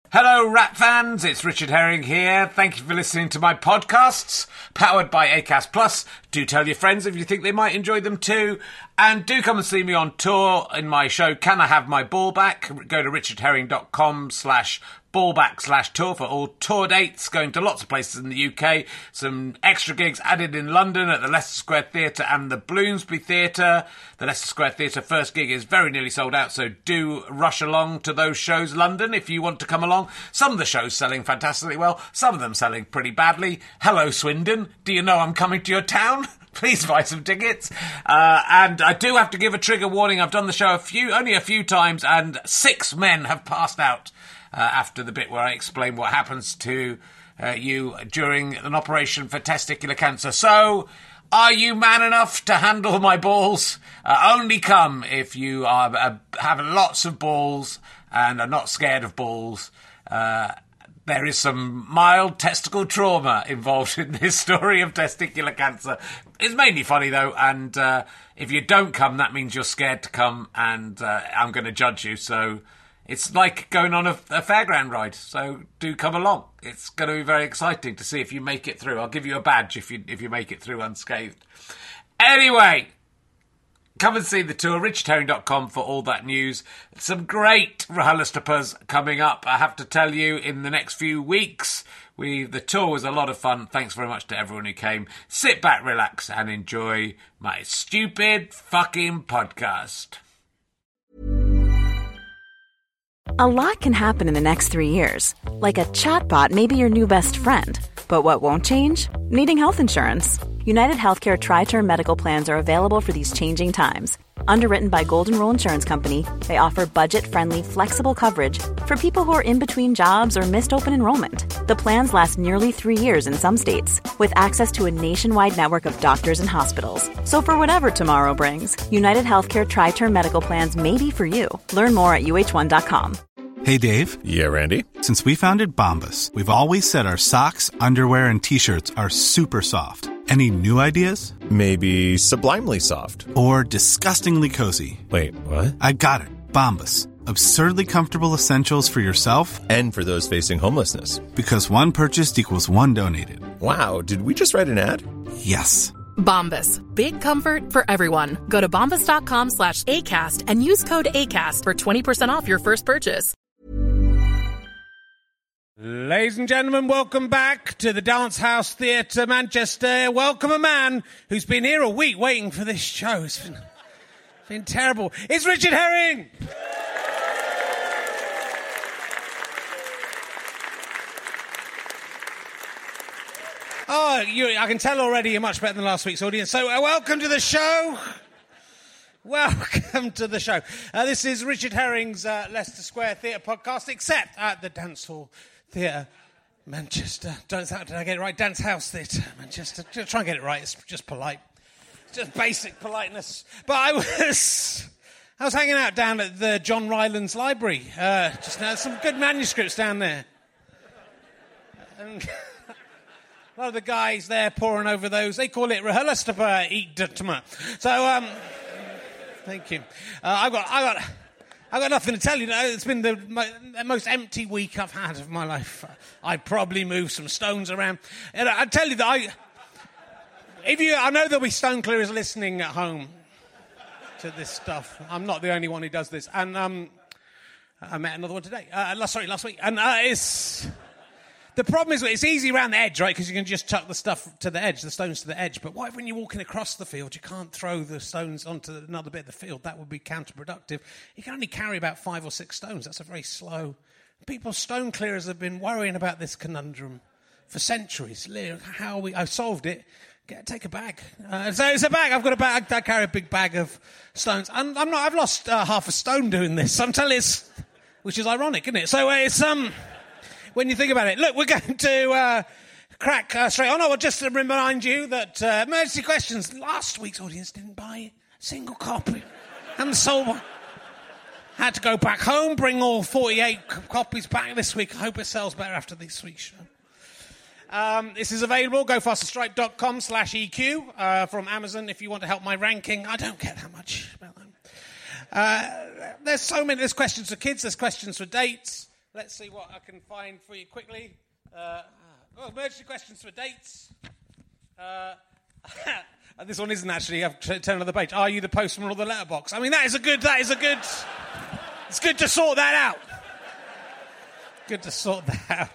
Hello, Rat fans. It's Richard Herring here. Thank you for listening to my podcasts, powered by Acast Plus. Do tell your friends if you think they might enjoy them too. And do come and see me on tour in my show, Can I Have My Ball Back? Go to richardherring.com/ballback/tour for all tour dates, going to lots of places in the UK. Some extra gigs added in London at the Leicester Square Theatre and the Bloomsbury Theatre. The Leicester Square Theatre first gig is very nearly sold out, so do rush along to those shows, London, if you want to come along. Some of the shows selling fantastically well, some of them selling pretty badly. Hello, Swindon. Do you know I'm coming to your town? Please buy some tickets. And I do have to give a trigger warning. I've done the show only a few times, and 6 men have passed out after the bit where I explain what happens to you during an operation for testicular cancer. So, are you man enough to handle my balls? Only come if you have lots of balls and are not scared of balls. There is some mild testicle trauma involved in this story of testicular cancer. It's mainly funny, though, and if you don't come, that means you're scared to come, and I'm going to judge you. So it's like going on a fairground ride, so do come along. It's going to be very exciting to see if you make it through. I'll give you a badge if you make it through unscathed. Anyway, come and see the tour, richardherring.com for all that news. Some great RHLSTPs coming up, I have to tell you, in the next few weeks. The tour was a lot of fun. Thanks very much to everyone who came. Sit back, relax, and enjoy my stupid fucking podcast. A lot can happen in the next 3 years. Like a chatbot may be your new best friend. But what won't change? Needing health insurance. United Healthcare Tri-Term Medical Plans are available for these changing times. Underwritten by Golden Rule Insurance Company, they offer budget-friendly, flexible coverage for people who are in between jobs or missed open enrollment. The plans last nearly 3 years in some states, with access to a nationwide network of doctors and hospitals. So for whatever tomorrow brings, United Healthcare Tri-Term Medical Plans may be for you. Learn more at uh1.com. Hey, Dave. Yeah, Randy. Since we founded Bombas, we've always said our socks, underwear, and T-shirts are super soft. Any new ideas? Maybe sublimely soft. Or disgustingly cozy. Wait, what? I got it. Bombas. Absurdly comfortable essentials for yourself and for those facing homelessness. Because one purchased equals one donated. Wow, did we just write an ad? Yes. Bombas. Big comfort for everyone. Go to bombas.com/ACAST and use code ACAST for 20% off your first purchase. Ladies and gentlemen, welcome back to the Dance House Theatre, Manchester. Welcome a man who's been here a week waiting for this show. It's been terrible. It's Richard Herring! I can tell already you're much better than last week's audience. So welcome to the show. Welcome to the show. This is Richard Herring's Leicester Square Theatre podcast, except at the Dance Hall Theatre, Manchester. Did I get it right? Dance House Theatre, Manchester. Try and get it right. It's just polite. It's just basic politeness. But I was hanging out down at the John Rylands Library just now. Some good manuscripts down there. And a lot of the guys there poring over those. They call it RHLSTP. So, thank you. I got nothing to tell you. It's been the most empty week I've had of my life. I probably moved some stones around. And I tell you that I know there'll be stone clearers listening at home to this stuff. I'm not the only one who does this. And I met another one today. Last week. And the problem is it's easy around the edge, right? Because you can just chuck the stuff to the edge, the stones to the edge. But what if when you're walking across the field, you can't throw the stones onto another bit of the field? That would be counterproductive. You can only carry about 5 or 6 stones. That's a very slow. People, stone clearers, have been worrying about this conundrum for centuries. I solved it. Take a bag. So it's a bag. I've got a bag. I carry a big bag of stones. And I've lost half a stone doing this. I'm telling you, which is ironic, isn't it? So it's when you think about it. Look, we're going to crack straight on. I will just remind you that Emergency Questions, last week's audience didn't buy a single copy. And sold one. Had to go back home, bring all 48 copies back this week. I hope it sells better after this week's show. This is available. GoFasterStripe.com/EQ from Amazon if you want to help my ranking. I don't care that much about that. There's so many. There's questions for kids. There's questions for dates. Let's see what I can find for you quickly. Emergency questions for dates. This one isn't actually. I've turned another page. Are you the postman or the letterbox? I mean, that is a good. It's good to sort that out. Good to sort that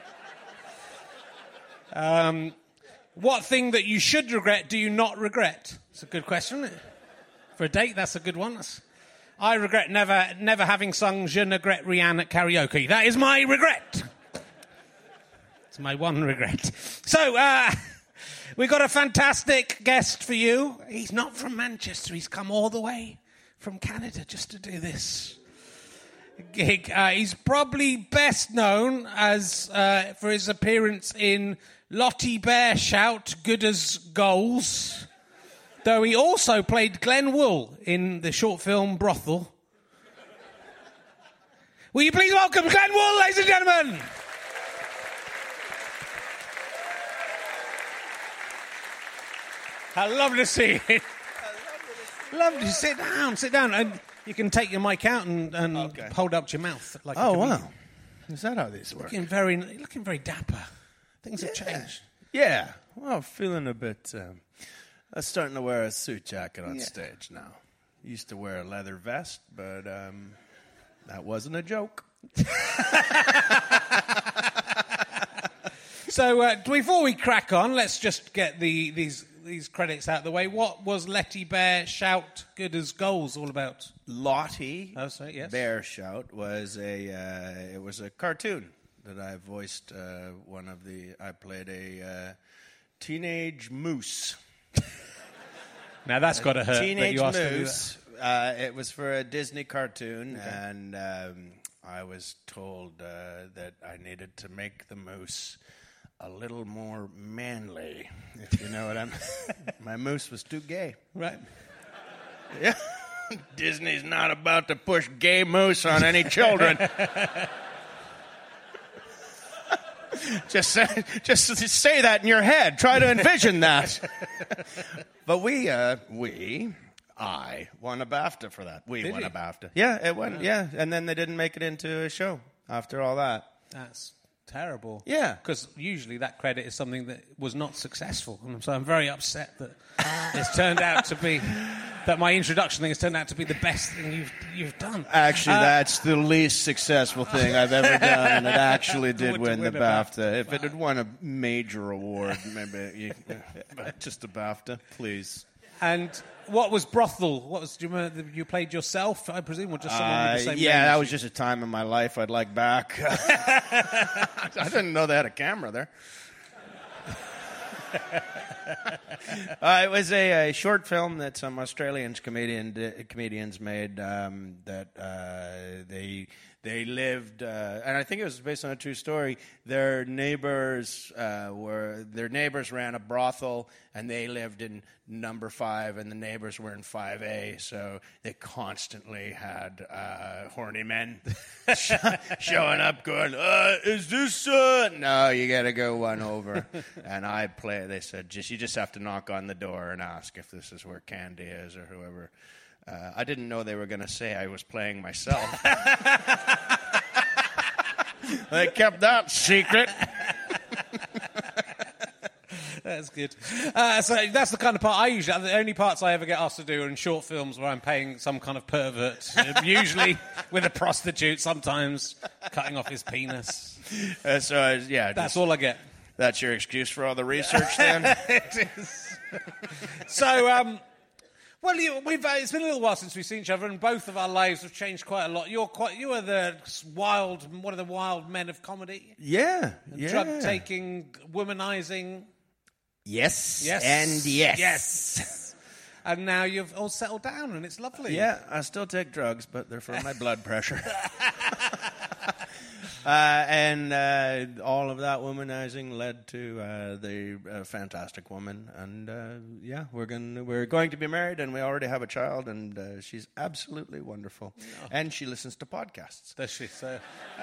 out. What thing that you should regret do you not regret? It's a good question, isn't it? For a date, that's a good one. I regret never having sung Je ne regrette rien at karaoke. That is my regret. It's my one regret. So, we've got a fantastic guest for you. He's not from Manchester. He's come all the way from Canada just to do this gig. He's probably best known as for his appearance in Lottie Bear Shout, Good as Goals, though he also played Glenn Wool in the short film Brothel. Will you please welcome Glenn Wool, ladies and gentlemen? I love to see you. Lovely to sit down. And you can take your mic out and hold up to your mouth. Like wow. Is that how this works? Looking very dapper. Things have changed. Yeah. Well, feeling a bit... I'm starting to wear a suit jacket on stage now. Used to wear a leather vest, but that wasn't a joke. So before we crack on, let's just get these credits out of the way. What was Letty Bear Shout Good as Goals all about? Lottie yes. Bear Shout was it was a cartoon that I voiced. I played a teenage moose. Now that's got to hurt. Teenage moose. It was for a Disney cartoon, and I was told that I needed to make the moose a little more manly, if you know what I'm... My moose was too gay. Right. Yeah. Disney's not about to push gay moose on any children. Just say that in your head. Try to envision that. But I won a BAFTA for that. We won a BAFTA. Yeah, it won. Yeah, and then they didn't make it into a show after all that. That's terrible. Yeah. Because usually that credit is something that was not successful. And so I'm very upset that it's turned out to be... that my introduction thing has turned out to be the best thing you've done. Actually, that's the least successful thing I've ever done, and it actually did win the BAFTA. If it had won a major award, maybe just a BAFTA, please. And what was Brothel? Do you remember, you played yourself, I presume, or just someone with the same name? Yeah, that was just a time in my life I'd like back. I didn't know they had a camera there. It was a short film that some Australian comedians made that they lived, and I think it was based on a true story. Their neighbors ran a brothel, and they lived in number 5, and the neighbors were in 5A. So they constantly had horny men showing up, going, "Is this?" No, you got to go one over. And they said, you just have to knock on the door and ask if this is where Candy is or whoever. I didn't know they were going to say I was playing myself. They kept that secret. That's good. So that's the kind of part I usually... The only parts I ever get asked to do are in short films where I'm paying some kind of pervert, usually with a prostitute, sometimes cutting off his penis. That's all I get. That's your excuse for all the research, then? It is. So... it's been a little while since we've seen each other, and both of our lives have changed quite a lot. You are one of the wild men of comedy. Yeah. Drug-taking, womanizing. Yes. And yes. Yes. And now you've all settled down, and it's lovely. Yeah, I still take drugs, but they're for my blood pressure. And all of that womanizing led to the Fantastic Woman, and we're going to be married, and we already have a child, and she's absolutely wonderful, and she listens to podcasts. Does she? So,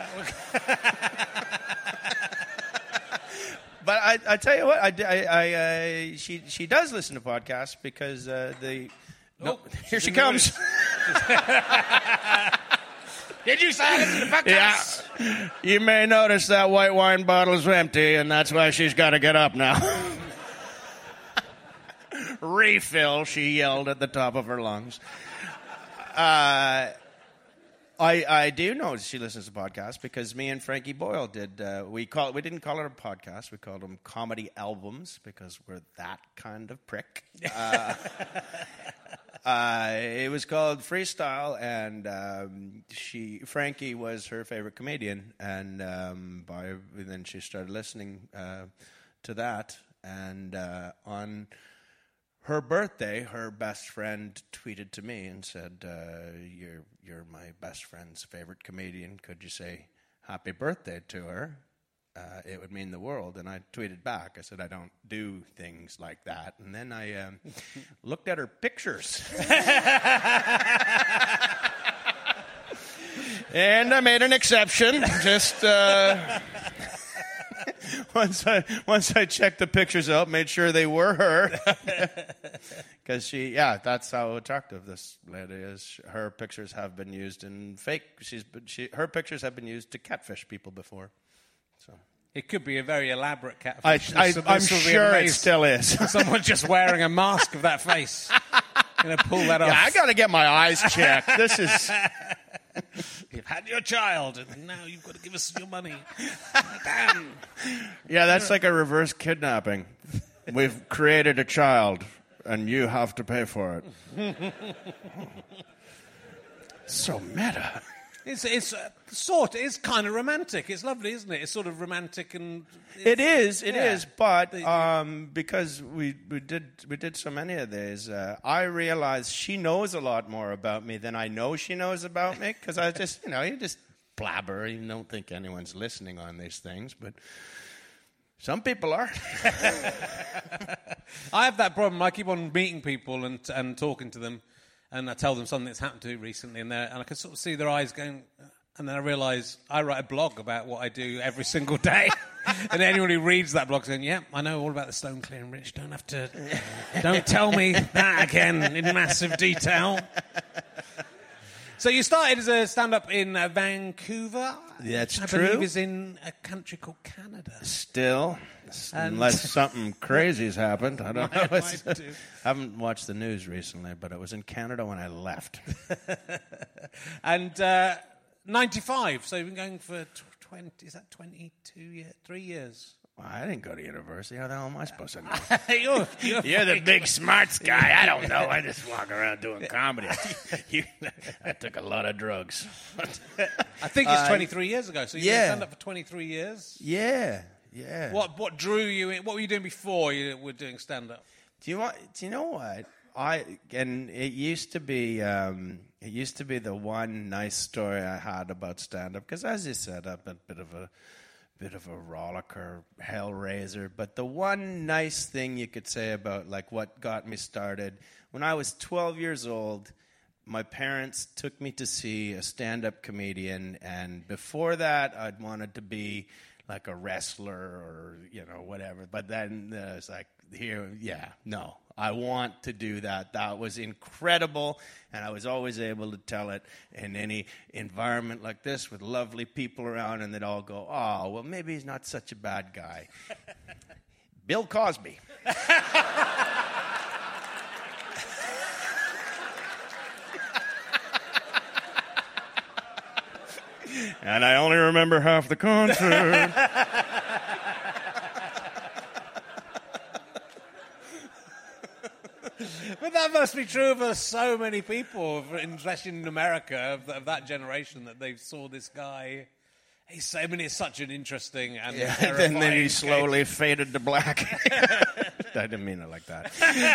but I tell you what, she does listen to podcasts because here she comes. Did you say I listen to podcasts? Yeah. You may notice that white wine bottle is empty, and that's why she's got to get up now. Refill, she yelled at the top of her lungs. I do know she listens to podcasts because me and Frankie Boyle did. We didn't call it a podcast. We called them comedy albums because we're that kind of prick. It was called Freestyle, and Frankie was her favorite comedian, and then she started listening to that, and on her birthday, her best friend tweeted to me and said, "You're my best friend's favorite comedian. Could you say happy birthday to her? It would mean the world." And I tweeted back. I said, "I don't do things like that." And then I looked at her pictures. And I made an exception. Just once I checked the pictures out, made sure they were her. Because that's how attractive this lady is. Her pictures have been used in fake. Her pictures have been used to catfish people before. So it could be a very elaborate catfish. I'm sure it still is. Someone just wearing a mask of that face. Gonna pull that off. Yeah, I gotta get my eyes checked. This is. You've had your child, and now you've got to give us your money. Damn. Yeah, that's like a reverse kidnapping. We've created a child, and you have to pay for it. So meta. It's kind of romantic. It's lovely, isn't it? It's sort of romantic and. It is, but because we did so many of these, I realized she knows a lot more about me than I know she knows about me. Because I just, you just blabber. You don't think anyone's listening on these things, but some people are. I have that problem. I keep on meeting people and talking to them, and I tell them something that's happened to me recently, and I can sort of see their eyes going. And then I realise I write a blog about what I do every single day. And anyone who reads that blog saying, "Yeah, I know all about the Stone Clearing Rich. Don't tell me that again in massive detail." So you started as a stand-up in Vancouver. That's I true. believe is in a country called Canada. Still, unless something crazy's happened. I don't know. Might do. I haven't watched the news recently, but it was in Canada when I left. And 95, so you've been going for 22 years, 3 years? Well, I didn't go to university. How the hell am I supposed to know? You're the big smarts guy. I don't know. I just walk around doing comedy. I took a lot of drugs. I think it's 23 years ago, so you've been stand up for 23 years? Yeah. What drew you in? What were you doing before you were doing stand-up? Do you know what? It used to be the one nice story I had about stand-up, because as you said, I'm a bit of a rollicker, hellraiser. But the one nice thing you could say about like what got me started, when I was 12 years old, my parents took me to see a stand-up comedian, and before that, I'd wanted to be like a wrestler or whatever. But then it's like, I want to do that. That was incredible, and I was always able to tell it in any environment like this with lovely people around, and they'd all go, "Oh, well, maybe he's not such a bad guy." Bill Cosby. And I only remember half the concert. But that must be true for so many people, especially in America, of that generation, that they saw this guy. It's such an interesting and terrifying then he case. slowly faded to black. I didn't mean it like that.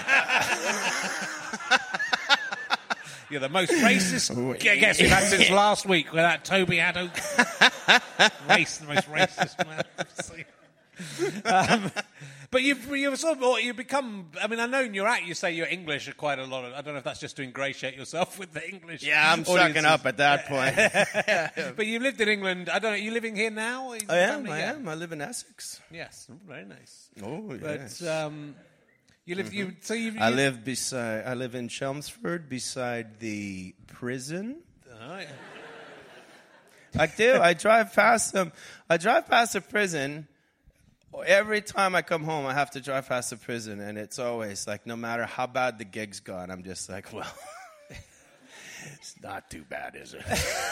You're the most racist guest we've had since last week, with that Toby Haddo. The most racist man I've seen. But you've become. I mean, I know in your act you say you're English quite a lot. I don't know if that's just to ingratiate yourself with the English. Yeah, I'm sucking up at that point. But you lived in England. I don't know. Are you living here now? I am. I live in Essex. Yes, very nice. Oh, yes. But you live. I live in Chelmsford, beside the prison. Oh, yeah. I do. I drive past them. I drive past the prison. Every time I come home, I have to drive past the prison, and it's always like, no matter how bad the gig's gone, I'm just like, well, it's not too bad, is it?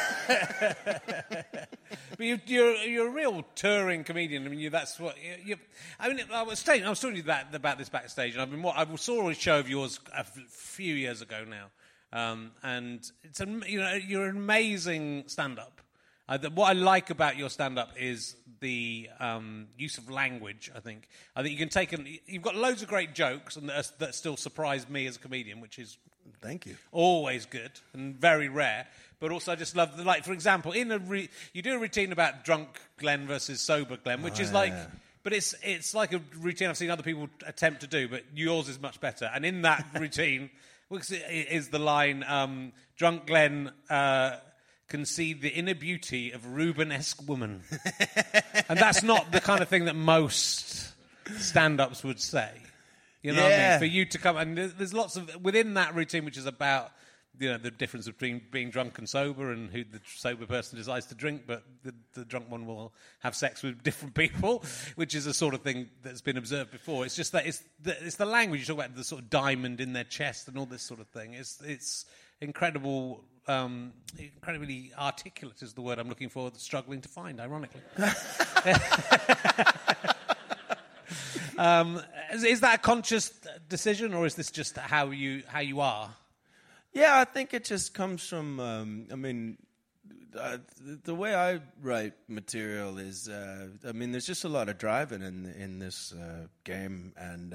But you're a real touring comedian. I mean, that's what you. I mean, I was talking to you about this backstage, and I saw a show of yours a few years ago now, and it's you're an amazing stand-up. What I like about your stand-up is the use of language. I think you can take you've got loads of great jokes and that still surprise me as a comedian, which is thank you, always good and very rare. But also, I just love for example, you do a routine about drunk Glenn versus sober Glenn, which is like. But it's like a routine I've seen other people attempt to do, but yours is much better. And in that routine is the line, drunk Glenn can see the inner beauty of Rubenesque woman. And that's not the kind of thing that most stand-ups would say. You know what I mean? For you to come... And there's lots of... Within that routine, which is about, the difference between being drunk and sober and who the sober person decides to drink, but the drunk one will have sex with different people, which is a sort of thing that's been observed before. It's just that it's the language. You talk about the sort of diamond in their chest and all this sort of thing. It's incredible... incredibly articulate is the word I'm looking for, struggling to find, ironically. Is that a conscious decision, or is this just how you are? Yeah, I think it just comes from, the way I write material is, there's just a lot of driving in this game, and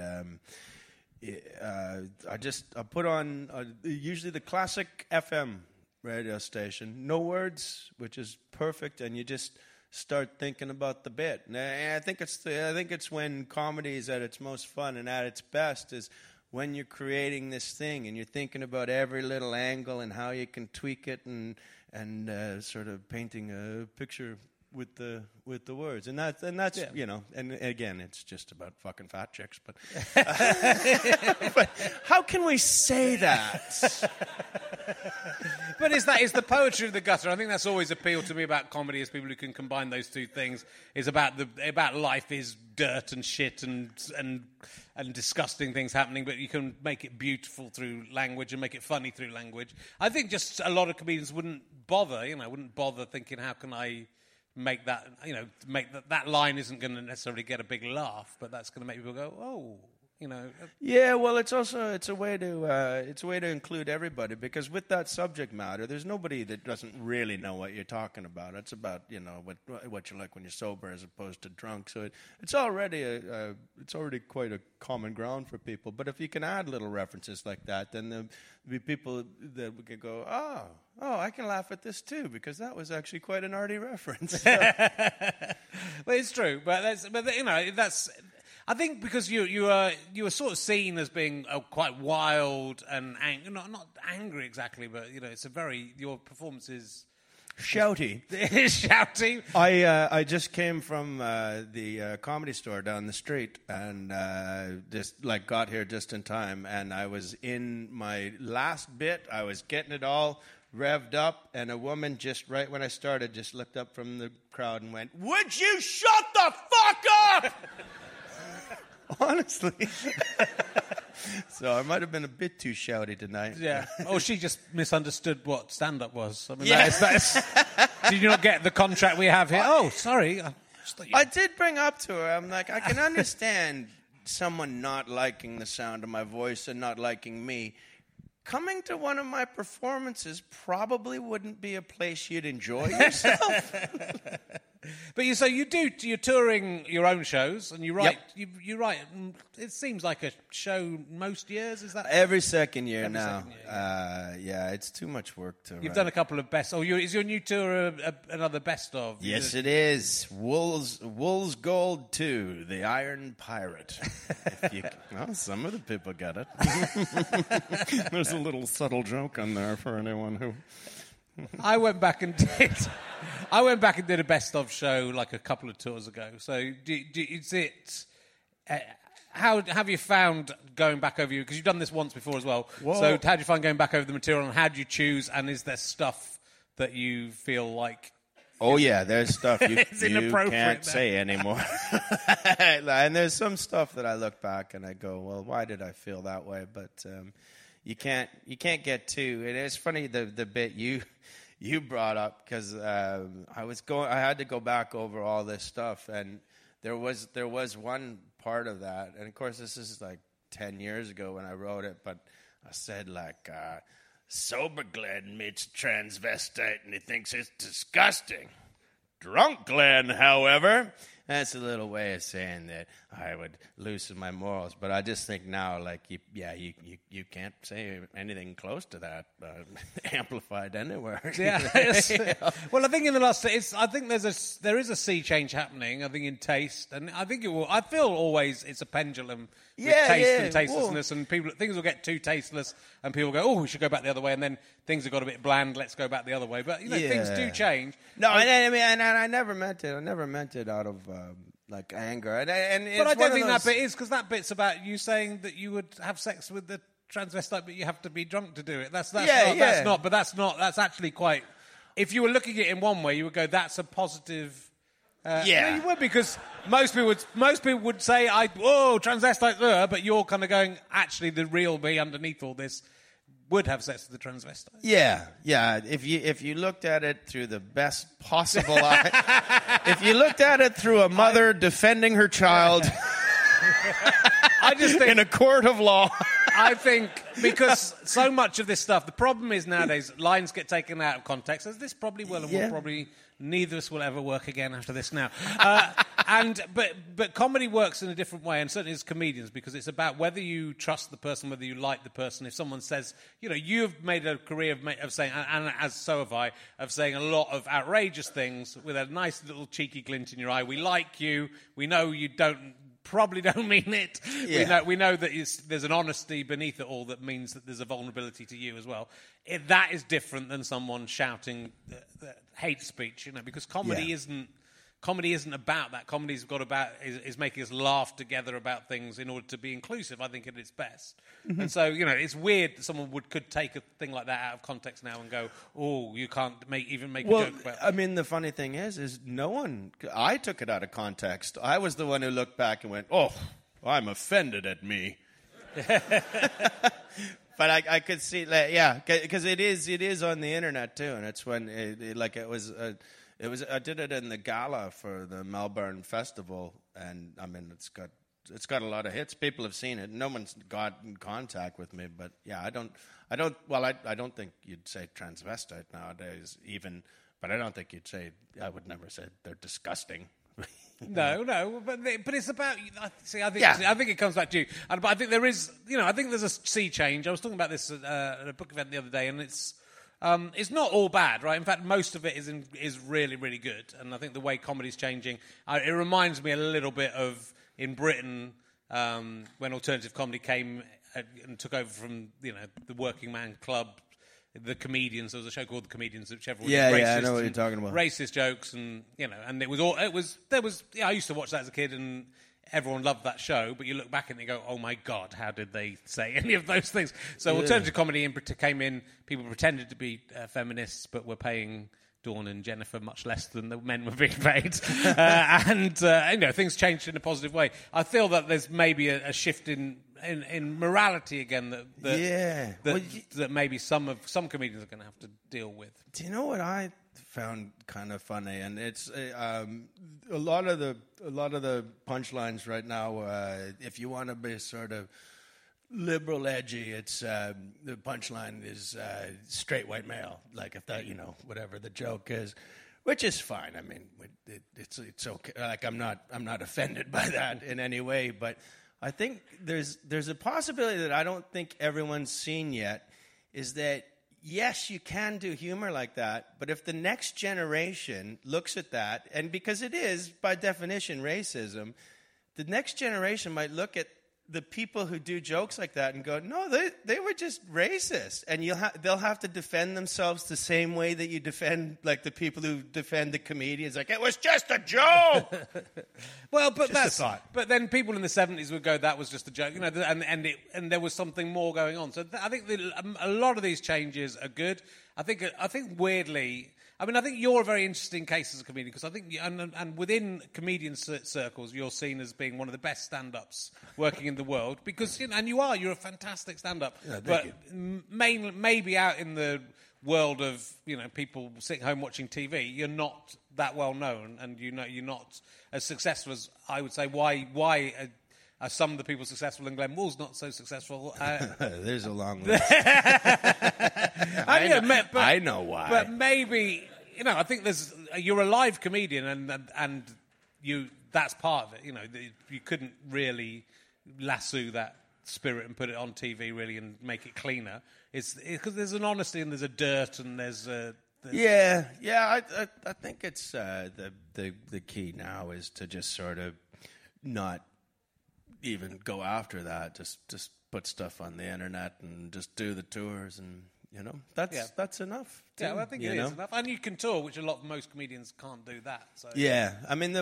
I put on usually the classic FM radio station, no words, which is perfect, and you just start thinking about the bit. And I think it's when comedy is at its most fun and at its best is when you're creating this thing and you're thinking about every little angle and how you can tweak it and sort of painting a picture with the words, and that's and again, it's just about fucking fat chicks, but but how can we say that? But is the poetry of the gutter? I think that's always appealed to me about comedy, is people who can combine those two things. Is about life is dirt and shit and disgusting things happening, but you can make it beautiful through language and make it funny through language. I think just a lot of comedians wouldn't bother thinking, how can I make that, that line isn't going to necessarily get a big laugh, but that's going to make people go, oh, Yeah, well, it's a way to include everybody, because with that subject matter, there's nobody that doesn't really know what you're talking about. It's about what you're like when you're sober as opposed to drunk. So it's already quite a common ground for people. But if you can add little references like that, then there'll be people that we could go, oh, I can laugh at this too, because that was actually quite an arty reference. Well, it's true, but that's. I think because you were sort of seen as being quite wild and not angry exactly, but it's your performance is shouty. Shouty. I just came from the Comedy Store down the street and just got here just in time, and I was in my last bit. I was getting it all revved up, and a woman just right when I started just looked up from the crowd and went, "Would you shut the fuck up?" Honestly. So I might have been a bit too shouty tonight. Yeah. Or she just misunderstood what stand-up was. I mean, that's did you not get the contract we have here? Oh, sorry. I did bring up to her, I'm like, I can understand someone not liking the sound of my voice and not liking me. Coming to one of my performances probably wouldn't be a place you'd enjoy yourself. But you're touring your own shows, and you write. Yep. You write. It seems like a show most years. Is that every second year now? Second year, yeah, it's too much work to. You've done a couple of best. Oh, is your new tour another best of? Yes, it is. Wolves Gold 2, The Iron Pirate. Some of the people get it. There's a little subtle joke on there for anyone who. I went back and did a best of show like a couple of tours ago. So how have you found going back over because you've done this once before as well. Whoa. So how do you find going back over the material, and how do you choose, and is there stuff that you feel like Oh yeah, there's stuff you inappropriate can't then. say anymore. And there's some stuff that I look back and I go, well, why did I feel that way? But you can't get too. And it's funny the bit you brought up, because I had to go back over all this stuff, and there was one part of that, and of course this is like 10 years ago when I wrote it, but I said like, sober Glenn meets transvestite and he thinks it's disgusting. Drunk Glenn, however, that's a little way of saying that I would loosen my morals. But I just think now, like, you can't say anything close to that amplified anywhere. Yeah. Well, I think in the last, I think there is a sea change happening. I think in taste, and I think it will. I feel always it's a pendulum with taste and tastelessness, and things will get too tasteless, and people go, "Oh, we should go back the other way," and then things have got a bit bland. Let's go back the other way. But things do change. No, I mean, and I never meant it. I never meant it out of like anger. And but I don't think that bit is, because that bit's about you saying that you would have sex with the transvestite, but you have to be drunk to do it. That's actually quite. If you were looking at it in one way, you would go, "That's a positive." Yeah, you would, because most people would say, transvestite, but you're kind of going, actually, the real me underneath all this would have sex with the transvestite. Yeah. If you looked at it through the best possible eye, if you looked at it through a mother defending her child, I just think, in a court of law. I think because so much of this stuff, the problem is nowadays lines get taken out of context, as this probably will, and will probably neither of us will ever work again after this now. But comedy works in a different way, and certainly as comedians, because it's about whether you trust the person, whether you like the person. If someone says, you've made a career of saying, and as so have I, of saying a lot of outrageous things with a nice little cheeky glint in your eye. We like you. We know you probably don't mean it. Yeah. We know that there's an honesty beneath it all that means that there's a vulnerability to you as well. That is different than someone shouting the hate speech, because comedy isn't about that. Comedy's is making us laugh together about things in order to be inclusive, I think, at its best. Mm-hmm. And so, it's weird that someone could take a thing like that out of context now and go, "Oh, you can't even make a joke about it." I mean, the funny thing is no one... I took it out of context. I was the one who looked back and went, "Oh, I'm offended at me." But I could see, because it is on the internet too, and it's when it was I did it in the gala for the Melbourne Festival, and I mean it's got a lot of hits. People have seen it. No one's got in contact with me, but yeah, I don't think you'd say transvestite nowadays even, but I don't think I would never say they're disgusting. No, but it's about. See, I think it comes back to you. But I think there is, I think there's a sea change. I was talking about this at a book event the other day, and it's not all bad, right? In fact, most of it is really, really good. And I think the way comedy's changing, it reminds me a little bit of in Britain when alternative comedy came and took over from the working man club. The Comedians. There was a show called The Comedians, which everyone racist. I know what you're talking about. Racist jokes, and and I used to watch that as a kid, and everyone loved that show. But you look back and you go, "Oh my God, how did they say any of those things?" So alternative comedy came in. People pretended to be feminists, but were paying Dawn and Jennifer much less than the men were being paid, and things changed in a positive way. I feel that there's maybe a shift in morality again that maybe some comedians are going to have to deal with. Do you know what I found kind of funny? And it's a lot of the punchlines right now. If you want to be sort of liberal edgy, it's the punchline is straight white male. Like if that whatever the joke is. Which is fine. I mean, it's okay. Like I'm not offended by that in any way, but I think there's a possibility that I don't think everyone's seen yet, is that yes, you can do humor like that, but if the next generation looks at that, and because it is by definition racism, the next generation might look at the people who do jokes like that and go, "No, they were just racist," and they'll have to defend themselves the same way that you defend like the people who defend the comedians, like it was just a joke. Well, but just that's a thought. But then people in the 70s would go, "That was just a joke," and there was something more going on. So I think a lot of these changes are good. I think weirdly. I mean, I think you're a very interesting case as a comedian because I think, and within comedian circles, you're seen as being one of the best stand-ups working in the world because, and you're a fantastic stand-up. But maybe out in the world of people sitting home watching TV, you're not that well known, and you're not as successful as I would say. Why are some of the people successful and Glenn Wool's not so successful? There's a long list. I know why. But maybe, I think you're a live comedian and that's part of it. You couldn't really lasso that spirit and put it on TV really and make it cleaner. It's because there's an honesty and there's a dirt and there's Yeah. I think it's the key now is to just sort of not even go after that. Just put stuff on the internet and just do the tours, and that's enough. Yeah, well, I think it is enough, and you can tour, which most comedians can't do that. So. Yeah, I mean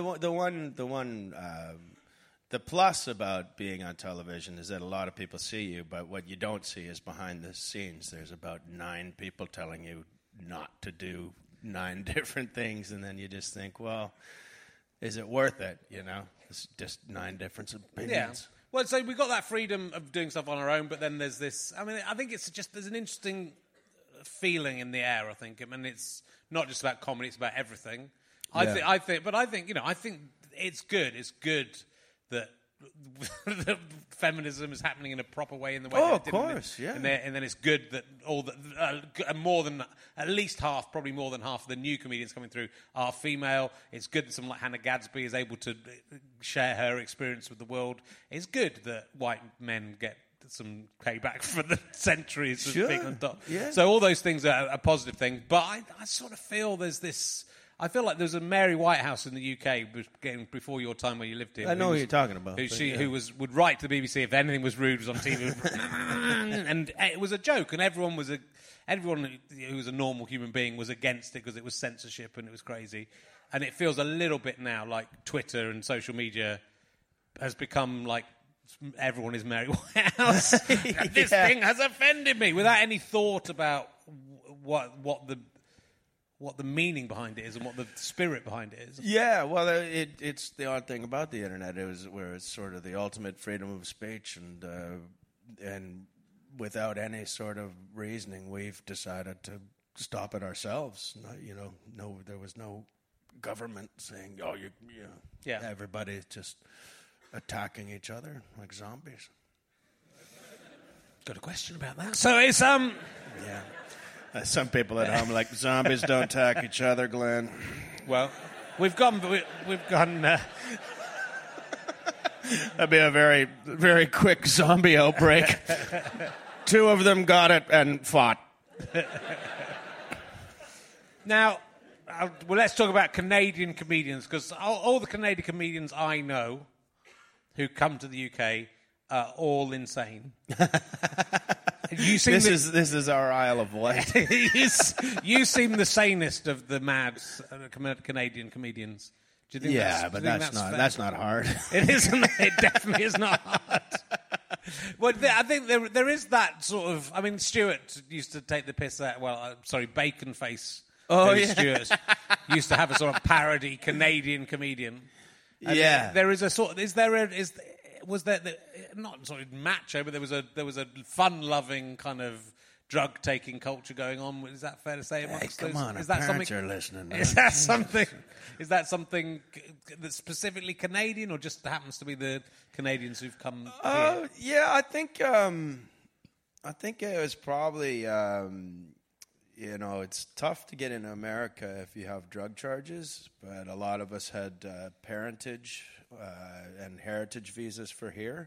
the plus about being on television is that a lot of people see you, but what you don't see is behind the scenes. There's about 9 people telling you not to do 9 different things, and then you just think, well, is it worth it? It's just 9 different opinions. Yeah. Well, so we've got that freedom of doing stuff on our own, but then there's this. I mean, I think there's an interesting feeling in the air. I think. I mean, it's not just about comedy; it's about everything. I think it's good. It's good that feminism is happening in a proper way in the way. Of course, yeah. And then it's good that at least half, probably more than half of the new comedians coming through are female. It's good that someone like Hannah Gadsby is able to share her experience with the world. It's good that white men get some payback for the centuries of being on top. Yeah. So all those things are a positive thing. But I sort of feel there's this. I feel like there's a Mary Whitehouse in the UK before your time where you lived here. I know who you're talking about. Who would write to the BBC if anything was rude, was on TV, and it was a joke, and everyone who was a normal human being was against it because it was censorship and it was crazy. And it feels a little bit now like Twitter and social media has become like everyone is Mary Whitehouse. This thing has offended me without any thought about what the meaning behind it is and what the spirit behind it is. Yeah, well, it's the odd thing about the internet where it's sort of the ultimate freedom of speech, and without any sort of reasoning, we've decided to stop it ourselves. There was no government saying, everybody's just attacking each other like zombies. Got a question about that? So it's yeah. Some people at home are like, zombies don't attack each other, Glenn. Well, we've gone. That'd be a very, very quick zombie outbreak. 2 of them got it and fought. Now, let's talk about Canadian comedians, because all the Canadian comedians I know who come to the UK are all insane. This is our Isle of Wight. You seem the sanest of the mad Canadian comedians. Do you think that's not hard. It isn't. It definitely is not hard. Well, I think there is that sort of. I mean, Stewart used to take the piss out. Bacon Face. Oh, yeah. Stewart used to have a sort of parody Canadian comedian. And there is a sort. Was there not sort of macho, but there was a fun-loving kind of drug-taking culture going on. Is that fair to say? Come on, is that parents are listening. Man. Is that something that's specifically Canadian, or just happens to be the Canadians who've come here? Yeah, I think it was probably. It's tough to get into America if you have drug charges, but a lot of us had parentage and heritage visas for here.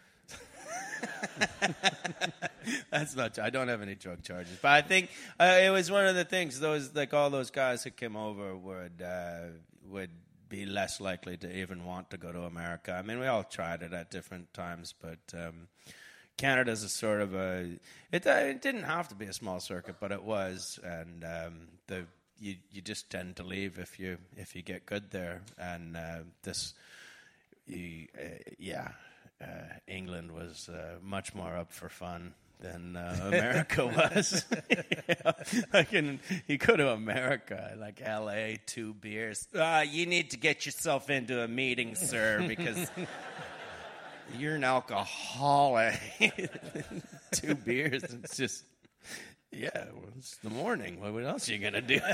That's not true. I don't have any drug charges, but I think it was one of the things. All those guys who came over would be less likely to even want to go to America. I mean, we all tried it at different times, but Canada's a sort of it didn't have to be a small circuit, but it was, and you just tend to leave if you get good there, and England was much more up for fun America was. You go to America, like L.A., 2 beers. You need to get yourself into a meeting, sir, because you're an alcoholic. 2 beers, it's just, it's the morning. What else are you going to do?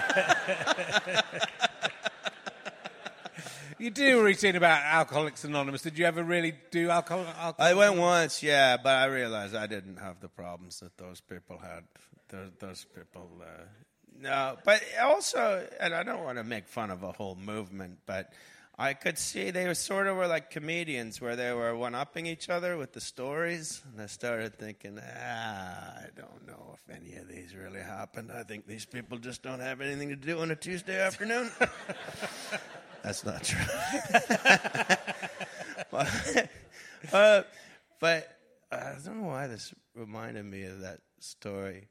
You do a routine about Alcoholics Anonymous. Did you ever really do alcohol? I went once, but I realized I didn't have the problems that those people had. Those people, no. But also, and I don't want to make fun of a whole movement, but I could see they were like comedians where they were one-upping each other with the stories. And I started thinking, I don't know if any of these really happened. I think these people just don't have anything to do on a Tuesday afternoon. That's not true. But I don't know why this reminded me of that story.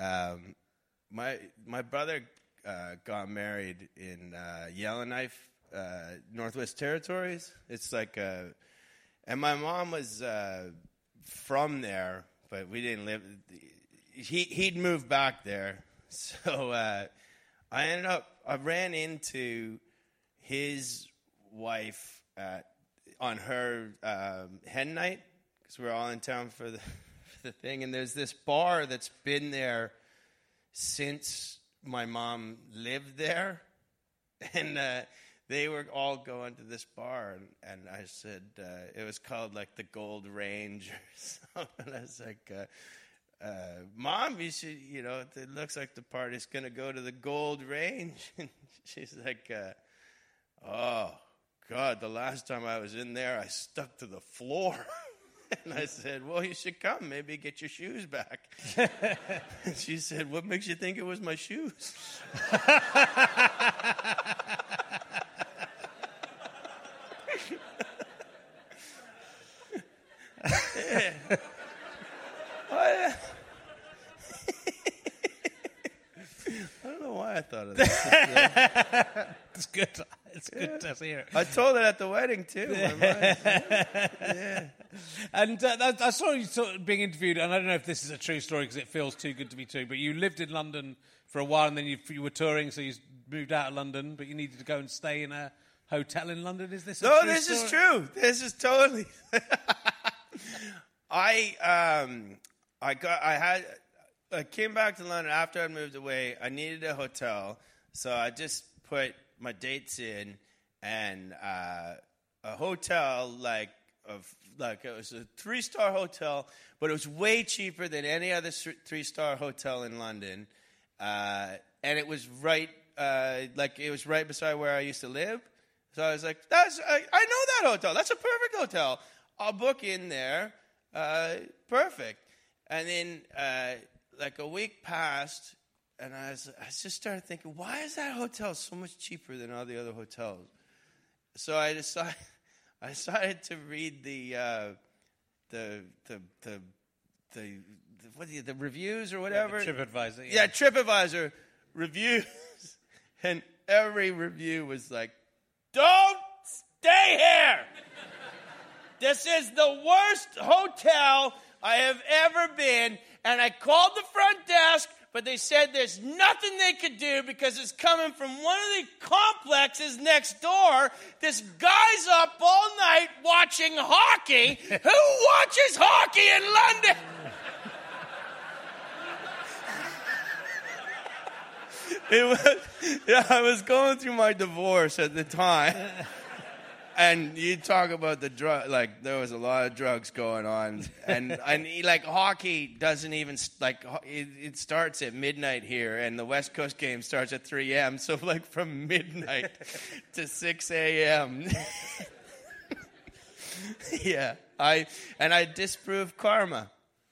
My brother got married in Yellowknife, Northwest Territories. It's like and my mom was from there, but we didn't live. He'd moved back there, so I ran into his wife on her hen night, because we were all in town for the thing. And there's this bar that's been there since my mom lived there. And they were all going to this bar. And I said, it was called like the Gold Range or something. And I was like, Mom, you should, it looks like the party's going to go to the Gold Range. And she's like, oh, God, the last time I was in there, I stuck to the floor. And I said, well, you should come. Maybe get your shoes back. And she said, what makes you think it was my shoes? I don't know why I thought of that. It's good. It's good to hear it. I told it at the wedding, too. And I saw you being interviewed, and I don't know if this is a true story because it feels too good to be true, but you lived in London for a while, and then you were touring, so you moved out of London, but you needed to go and stay in a hotel in London. Is this a true this story? is true. This is totally... I came back to London after I moved away. I needed a hotel, so I just put my dates in, and a hotel it was a 3-star hotel, but it was way cheaper than any other 3-star hotel in London, and it was right beside where I used to live. So I was like, I know that hotel. That's a perfect hotel. I'll book in there. Perfect. And then a week passed, and I just started thinking, why is that hotel so much cheaper than all the other hotels? So I decided to read the reviews or whatever. TripAdvisor. Yeah, TripAdvisor reviews, and every review was like, "Don't stay here. This is the worst hotel I have ever been." And I called the front desk, but they said there's nothing they could do because it's coming from one of the complexes next door. This guy's up all night watching hockey. Who watches hockey in London? I was going through my divorce at the time. And you talk about the drug, there was a lot of drugs going on, and hockey doesn't even it starts at midnight here, and the West Coast game starts at 3 a.m. So from midnight to 6 a.m. Yeah, I disproved karma.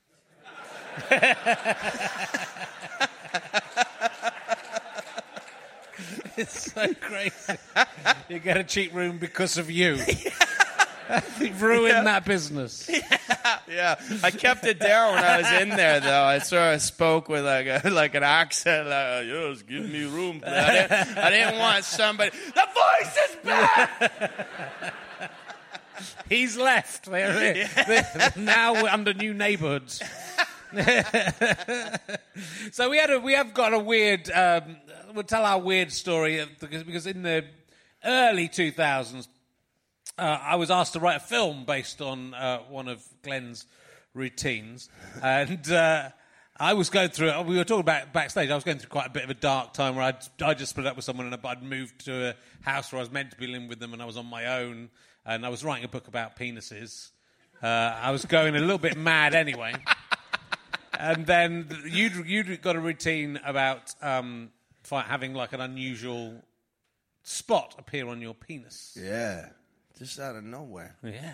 It's so crazy. You get a cheap room because of you. You've ruined that business. Yeah. I kept it down when I was in there, though. I sort of spoke with an accent, yes, give me room. I didn't want somebody. The voice is back. He's left. They're now we're under new neighborhoods. So we have got a weird. We'll tell our weird story because in the early 2000s, I was asked to write a film based on one of Glenn's routines, and I was going through. We were talking about backstage. I was going through quite a bit of a dark time where I just split up with someone and I'd moved to a house where I was meant to be living with them, and I was on my own, and I was writing a book about penises. I was going a little bit mad anyway. And then you'd got a routine about having like an unusual spot appear on your penis. Yeah, just out of nowhere. Yeah.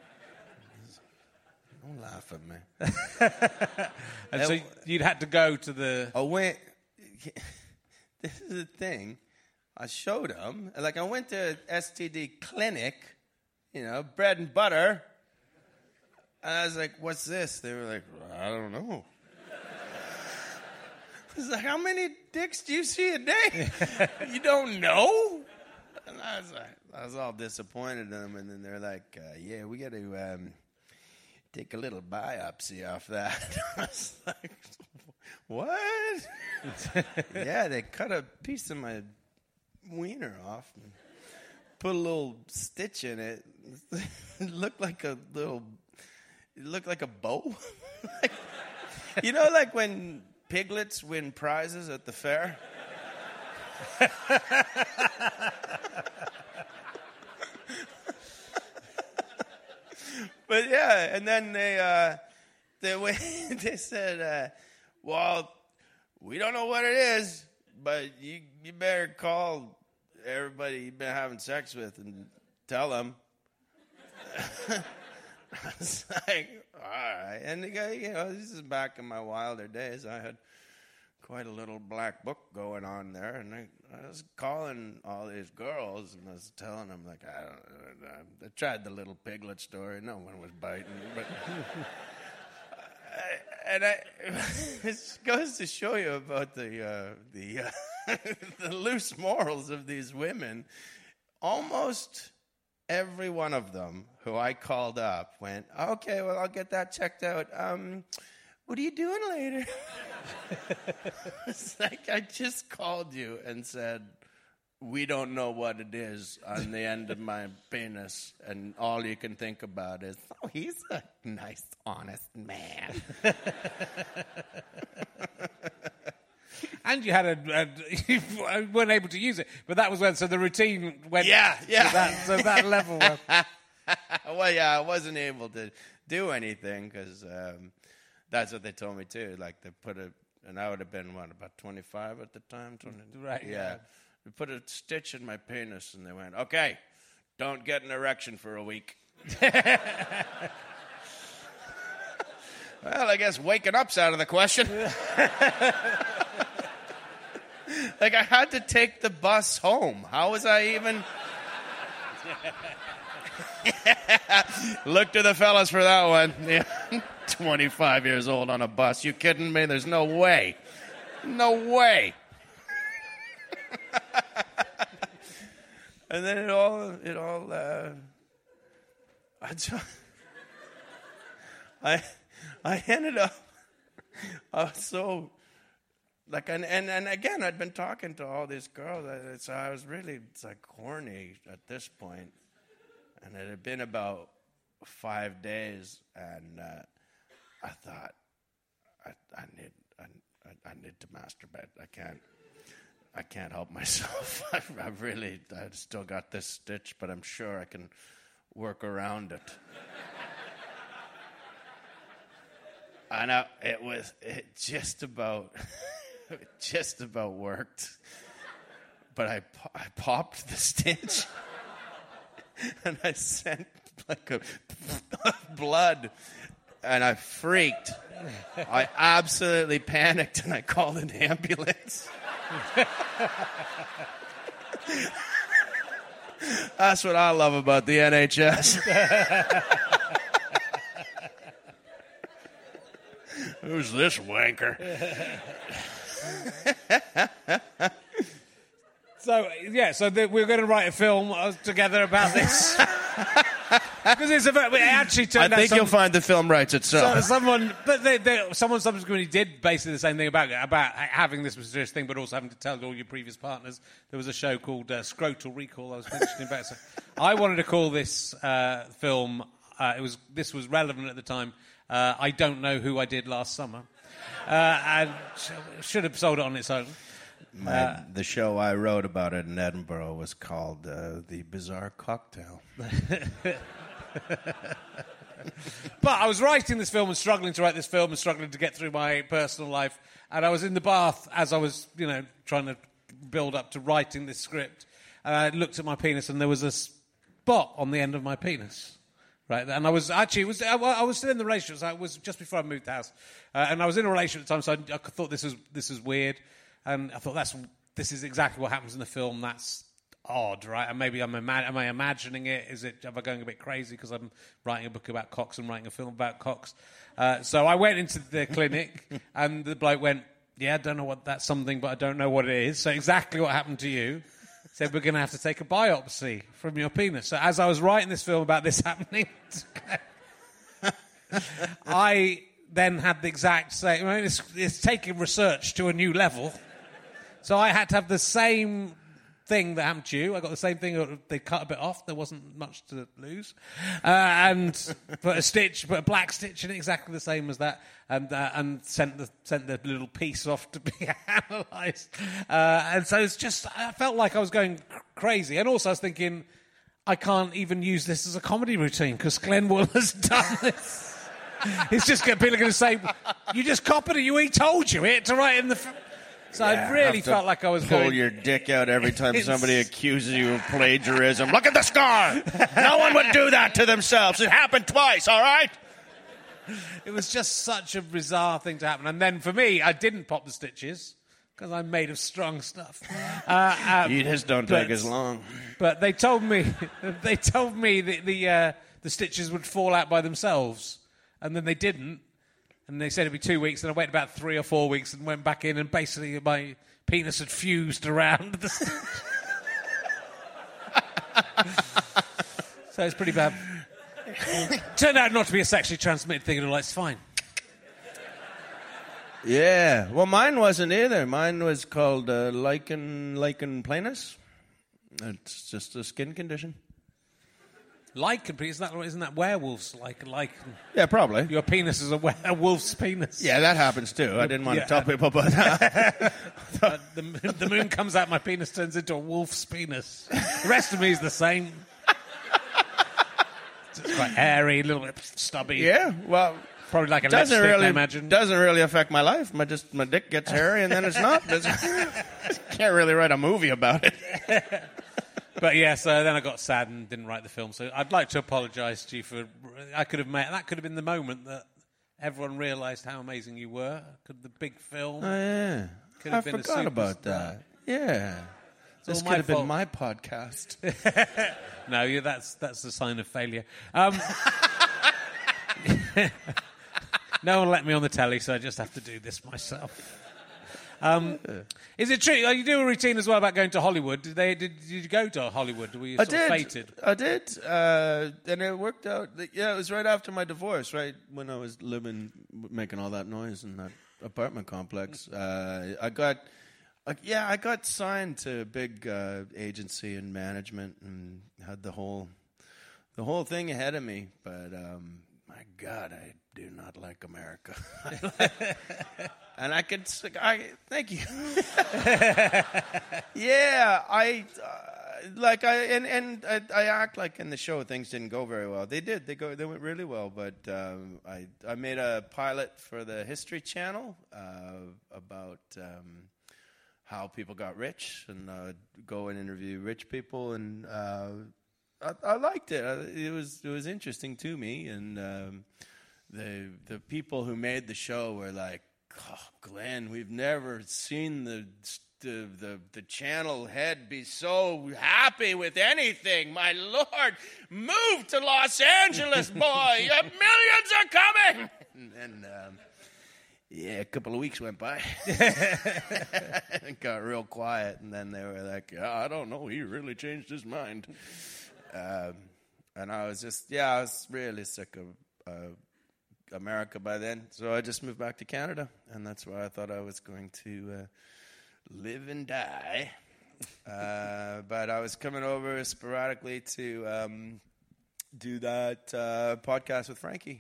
Don't laugh at me. And so you'd had to go to the... This is the thing. I showed them. Like, I went to STD clinic, bread and butter. And I was like, what's this? They were like, I don't know. I was like, how many dicks do you see a day? You don't know? And I was all disappointed in them. And then they're like, yeah, we got to take a little biopsy off that. I was like, what? Yeah, they cut a piece of my wiener off and put a little stitch in it. It looked like a bow. Like when piglets win prizes at the fair? But yeah, and then they said, well, we don't know what it is, but you better call everybody you've been having sex with and tell them. I was like, all right. And the guy, this is back in my wilder days. I had quite a little black book going on there, and I was calling all these girls, and I was telling them, like, I tried the little piglet story. No one was biting, but it goes to show you about the the loose morals of these women. Almost every one of them who I called up went, okay, well, I'll get that checked out. What are you doing later? It's like, I just called you and said, we don't know what it is on the end of my penis, and all you can think about is, oh, he's a nice, honest man. And you had you weren't able to use it, but that was when, so the routine went to that level. Well, yeah, I wasn't able to do anything because that's what they told me too. Like, they put and I would have been, about 25 at the time? 20, right. Yeah. They put a stitch in my penis, and they went, okay, don't get an erection for a week. Well, I guess waking up's out of the question. Like, I had to take the bus home. How was I even... Look to the fellas for that one. Yeah. 25 years old on a bus. You kidding me? There's no way. No way. And then I ended up, I was so, like, and again, I'd been talking to all these girls, so I was really, horny at this point. And it had been about 5 days, and I thought, I need to masturbate. I can't help myself. I still got this stitch, but I'm sure I can work around it. And it just about worked. But I popped the stitch, and I sent like a blood, and I freaked. I absolutely panicked, and I called an ambulance. That's what I love about the NHS. Who's this wanker? So we're going to write a film together about this. Because it actually I turned out think you'll find the film writes itself. someone subsequently did basically the same thing about having this mysterious thing, but also having to tell all your previous partners. There was a show called Scrotal Recall I was mentioning about. So I wanted to call this film. This was relevant at the time. I Don't Know Who I Did Last Summer, and should have sold it on its own. The show I wrote about it in Edinburgh was called The Bizarre Cocktail. But I was writing this film and struggling to write this film and struggling to get through my personal life. And I was in the bath as I was, trying to build up to writing this script. And I looked at my penis and there was a spot on the end of my penis. Right, and I was still in the relationship. So it was just before I moved house, and I was in a relationship at the time. So I thought this was weird, and I thought this is exactly what happens in the film. That's odd, right? And maybe am I imagining it? Am I going a bit crazy because I'm writing a book about cocks and writing a film about cocks? So I went into the clinic, and the bloke went, "Yeah, I don't know what that's something, but I don't know what it is." So exactly what happened to you. Said we're going to have to take a biopsy from your penis. So as I was writing this film about this happening, I then had the exact same. I mean, it's taking research to a new level. So I had to have the same thing that happened to you. I got the same thing. They cut a bit off. There wasn't much to lose, and put a black stitch in it, exactly the same as that, and sent the little piece off to be analysed. And so it's just, I felt like I was going crazy, and also I was thinking, I can't even use this as a comedy routine because Glenn Wool has done this. It's just people are going to say, "You just copied it. He told you it to write in the." So I really felt like I was pull your dick out every time somebody accuses you of plagiarism. Look at the scar! No one would do that to themselves. It happened twice, all right? It was just such a bizarre thing to happen. And then for me, I didn't pop the stitches because I'm made of strong stuff. You just don't take as long. But they told me the stitches would fall out by themselves. And then they didn't. And they said it'd be 2 weeks, and I waited about 3 or 4 weeks and went back in, and basically my penis had fused around the So it's pretty bad. Turned out not to be a sexually transmitted thing, and it's fine. Yeah, well, mine wasn't either. Mine was called lichen planus. It's just a skin condition. Lichen, isn't that werewolves lichen? Yeah, probably. Your penis is a werewolf's penis. Yeah, that happens too. I didn't want to tell people about that. The moon comes out, my penis turns into a wolf's penis. The rest of me is the same. It's quite hairy, a little bit stubby. Yeah, well, probably like a lipstick, I imagine. Doesn't really affect my life. My dick gets hairy, and then it's not. Can't really write a movie about it. But yeah, so then I got sad and didn't write the film. So I'd like to apologise to you for. That could have been the moment that everyone realised how amazing you were. The big film. Oh yeah, I forgot about that. Yeah, this could have been my podcast. No, that's the sign of failure. No one let me on the telly, so I just have to do this myself. Is it true? You do a routine as well about going to Hollywood. Did you go to Hollywood? Were you fated? I did. And it worked out. Yeah, it was right after my divorce, right when I was making all that noise in that apartment complex. I got signed to a big agency and management and had the whole thing ahead of me. But my God, I do not like America. And thank you. Yeah, I act like in the show things didn't go very well. They did. They went really well. But I made a pilot for the History Channel about how people got rich and go and interview rich people, and I liked it. It was interesting to me, and the people who made the show were like, "Oh, Glenn, we've never seen the channel head be so happy with anything. My Lord, move to Los Angeles, boy. Millions are coming." And yeah, a couple of weeks went by. It got real quiet, and then they were like, "I don't know, he really changed his mind." And I was really sick of America by then. So I just moved back to Canada, and that's where I thought I was going to live and die. But I was coming over sporadically to do that podcast with Frankie.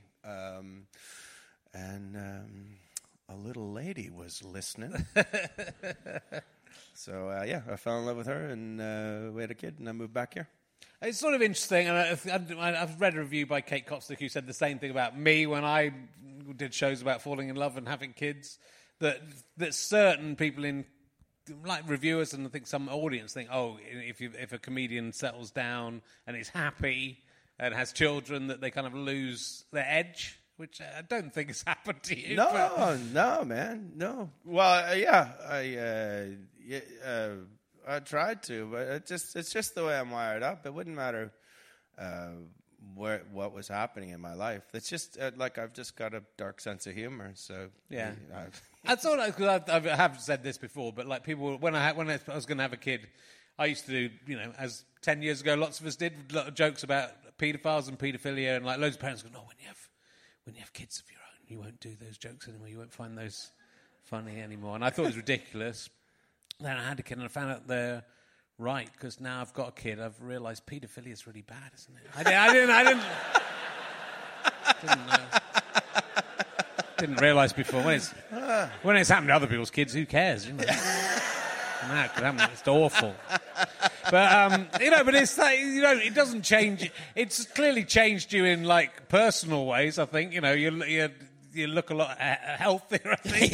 And a little lady was listening. So, I fell in love with her, and we had a kid, and I moved back here. It's sort of interesting, and I've read a review by Kate Kopstick who said the same thing about me when I did shows about falling in love and having kids, that certain people like reviewers and I think some audience think, if a comedian settles down and is happy and has children, that they kind of lose their edge, which I don't think has happened to you. No, man, no. Well, I tried to, but it's just the way I'm wired up. It wouldn't matter what was happening in my life. It's just like I've just got a dark sense of humor. So yeah, I thought I have said this before, but like people when I was going to have a kid, I used to do, as 10 years ago, lots of us did a lot of jokes about paedophiles and paedophilia, and like loads of parents go, "No, when you have kids of your own, you won't do those jokes anymore. You won't find those funny anymore." And I thought it was ridiculous. Then I had a kid, and I found out they're right, because now I've got a kid. I've realised paedophilia is really bad, isn't it? Didn't realise before. When it's happened to other people's kids, who cares? It's awful. But but it's like, it doesn't change. It's clearly changed you in like personal ways. I think you look a lot healthier, I think,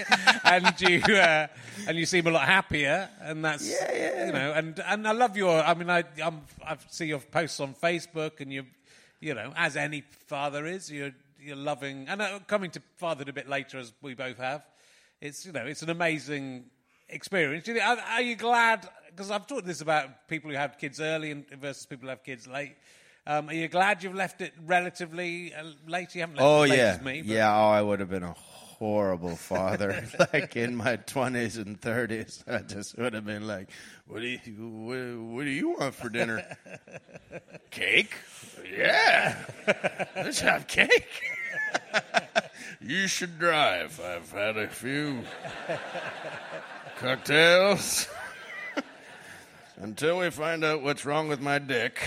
and you seem a lot happier, and that's and I love your. I mean, I see your posts on Facebook, and as any father is, you're loving, and coming to fatherhood a bit later, as we both have. It's it's an amazing experience. Are you glad? Because I've talked this about people who have kids early versus people who have kids late. Are you glad you've left it relatively late? You haven't left it late as me. But... Yeah, I would have been a horrible father. Like in my 20s and 30s, I just would have been like, what do you want for dinner? Cake? Yeah. Let's have cake. You should drive. I've had a few cocktails. Until we find out what's wrong with my dick.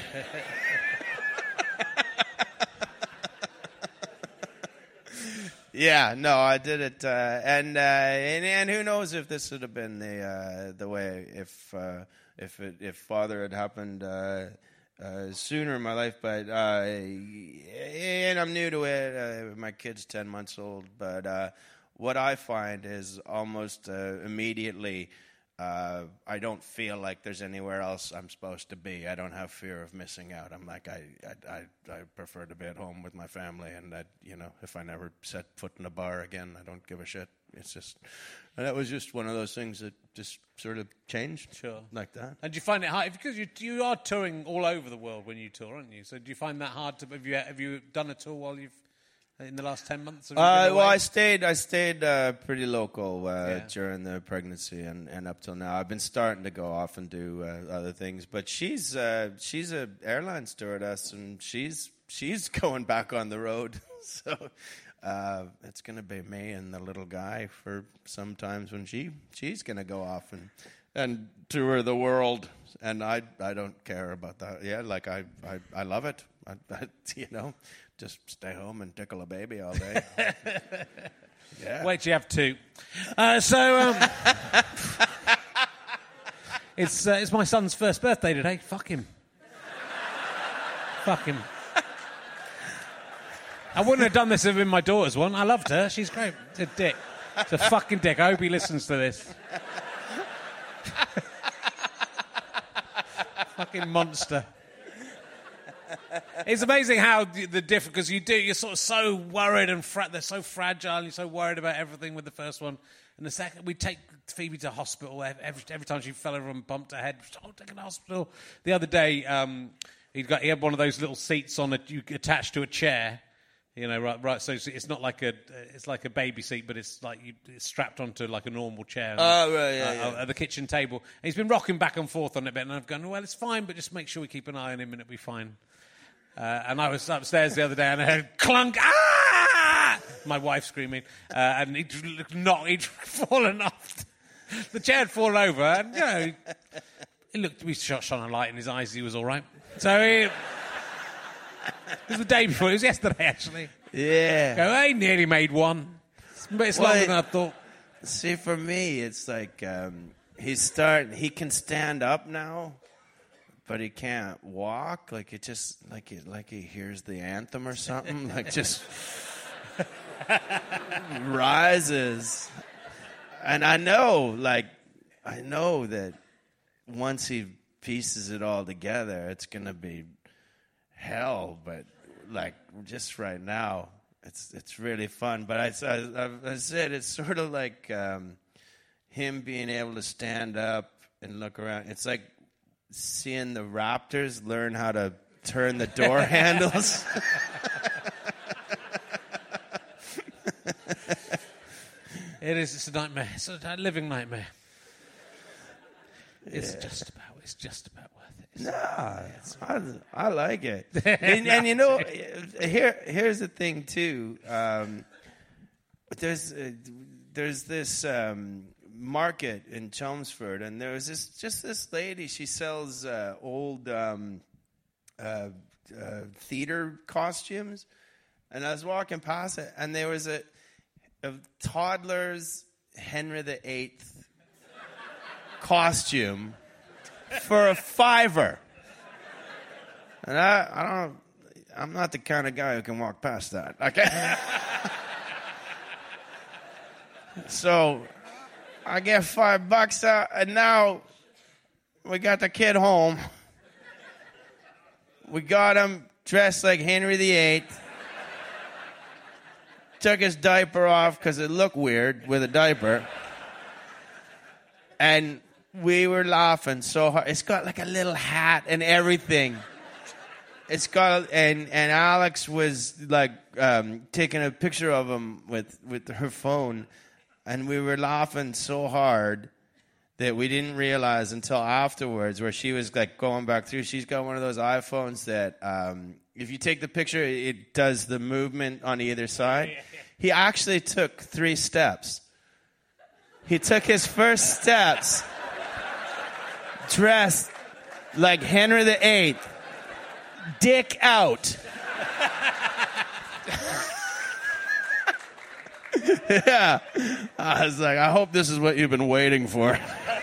Yeah, no, I did it, and who knows if this would have been the way if father had happened sooner in my life, but and I'm new to it. My kid's 10 months old, but what I find is almost immediately. I don't feel like there's anywhere else I'm supposed to be. I don't have fear of missing out. I'm like, I prefer to be at home with my family, and that, if I never set foot in a bar again, I don't give a shit. It's just, and that was just one of those things that just sort of changed, like that. And do you find it hard because you are touring all over the world when you tour, aren't you? So do you find that hard to? Have you done a tour while you've? In the last 10 months? I stayed pretty local during the pregnancy and up till now. I've been starting to go off and do other things, but she's a airline stewardess, and she's going back on the road. So it's going to be me and the little guy for sometimes when she's going to go off and tour the world, and I don't care about that. Yeah, like I love it. I just stay home and tickle a baby all day. Yeah. Wait till you have two. It's my son's first birthday today. Fuck him. Fuck him. I wouldn't have done this if it been my daughter's one. I loved her. She's great. It's a dick. It's a fucking dick. I hope he listens to this. Fucking monster. It's amazing how the different, because you're sort of so worried and they're so fragile. You're so worried about everything with the first one, and the second we take Phoebe to hospital every time she fell over and bumped her head. Take her to hospital. The other day, he had one of those little seats you attach to a chair. Right. So it's not like it's like a baby seat, but it's like it's strapped onto like a normal chair. At the kitchen table. And he's been rocking back and forth on it a bit, and I've gone, well, it's fine, but just make sure we keep an eye on him, and it'll be fine. And I was upstairs the other day and I heard clunk, ah! My wife screaming. And he'd fallen off. The chair had fallen over and, you know, he looked, we shone a light in his eyes, he was all right. So it was the day before, it was yesterday actually. Yeah. He nearly made one. It's longer than I thought. See, for me, it's like he can stand up now, but he can't walk. Like it just like he hears the anthem or something. Like just rises. And I know that once he pieces it all together, it's gonna be hell. But like just right now, it's really fun. But I said it's sort of like him being able to stand up and look around. It's like seeing the Raptors learn how to turn the door handles. It's a nightmare. It's a living nightmare. It's just about worth it. No, I like it. and you know, here's the thing too. There's this market in Chelmsford, and there was this lady. She sells old theater costumes, and I was walking past it, and there was a toddler's Henry VIII costume for $5. And I'm not the kind of guy who can walk past that. Okay. So I get $5 out, and now we got the kid home. We got him dressed like Henry VIII. Took his diaper off because it looked weird with a diaper. And we were laughing so hard. It's got like a little hat and everything. It's got, and Alex was like taking a picture of him with her phone. And we were laughing so hard that we didn't realize until afterwards, where she was like going back through. She's got one of those iPhones that if you take the picture, it does the movement on either side. He actually took 3 steps. He took his first steps dressed like Henry VIII, dick out. Yeah. I was like, I hope this is what you've been waiting for.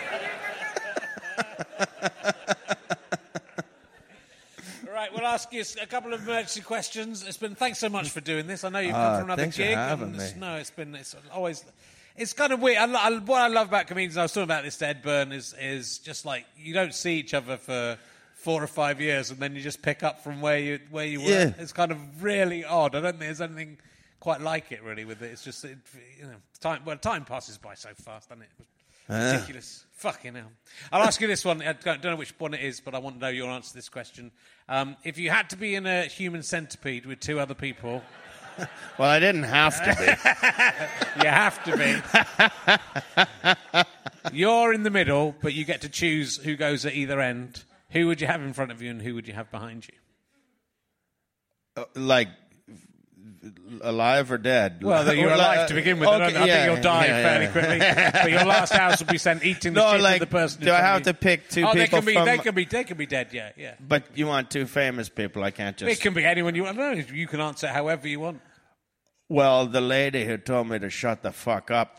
We'll ask you a couple of emergency questions. Thanks so much for doing this. I know you've come from another gig. For having me. No, it's always, it's kind of weird. What I love about comedians, I was talking about this to Ed Byrne, is just like you don't see each other for 4 or 5 years, and then you just pick up from where you were. Yeah. It's kind of really odd. I don't think there's anything quite like it really with it. It's just time passes by so fast, doesn't it? Ridiculous. Fucking hell. I'll ask you this one. I don't know which one it is, but I want to know your answer to this question. If you had to be in a human centipede with 2 other people... Well, I didn't have to be. You have to be. You're in the middle, but you get to choose who goes at either end. Who would you have in front of you and who would you have behind you? Like... alive or dead? Well, you're alive to begin with. Okay, I think you'll die fairly quickly. But your last house will be sent eating the shit of the person. Do I have to pick 2 people they can from... be dead, yeah. But you want 2 famous people, I can't just... It can be anyone you want. No, you can answer however you want. Well, the lady who told me to shut the fuck up...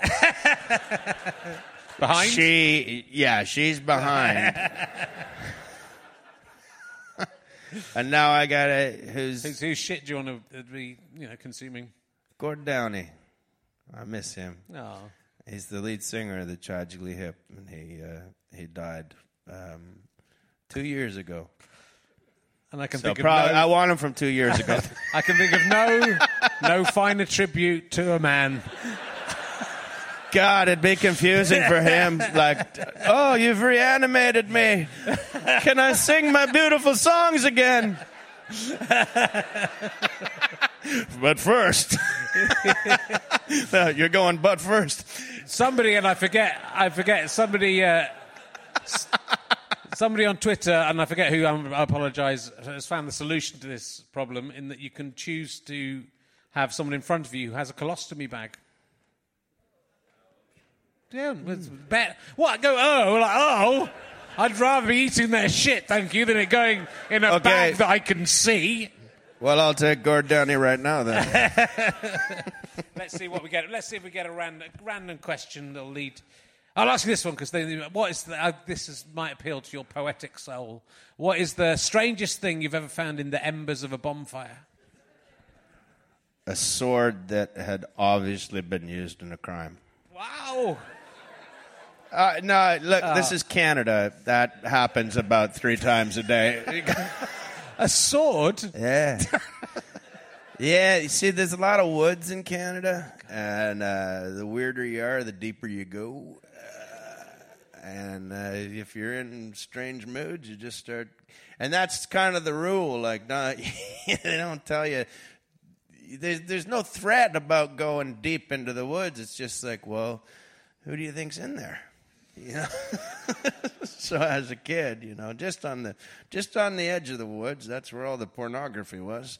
Behind? She's behind. And now I got whose shit do you want to be, consuming? Gordon Downey. I miss him. Oh. He's the lead singer of the Tragically Hip, and he died 2 years ago. And I can I want him from 2 years ago. I can think of no finer tribute to a man. God, it'd be confusing for him. Like, oh, you've reanimated me. Can I sing my beautiful songs again? But first. No, you're going but first. Somebody, and I forget, somebody Somebody on Twitter, and I forget who, I apologise, has found the solution to this problem in that you can choose to have someone in front of you who has a colostomy bag. Yeah, it's better. What? Go, I'd rather be eating their shit, thank you, than it going in a bag that I can see. Well, I'll take Gord Downey right now, then. Let's see what we get. Let's see if we get a random question that'll lead. I'll ask you this one, because might appeal to your poetic soul. What is the strangest thing you've ever found in the embers of a bonfire? A sword that had obviously been used in a crime. Wow. No, look, this is Canada. That happens about 3 times a day. A sword? Yeah. Yeah, you see, there's a lot of woods in Canada, and the weirder you are, the deeper you go. And if you're in strange moods, you just start... And that's kind of the rule. Like, no, they don't tell you... There's no threat about going deep into the woods. It's just like, well, who do you think's in there? You know. So as a kid, you know, just on the edge of the woods, that's where all the pornography was.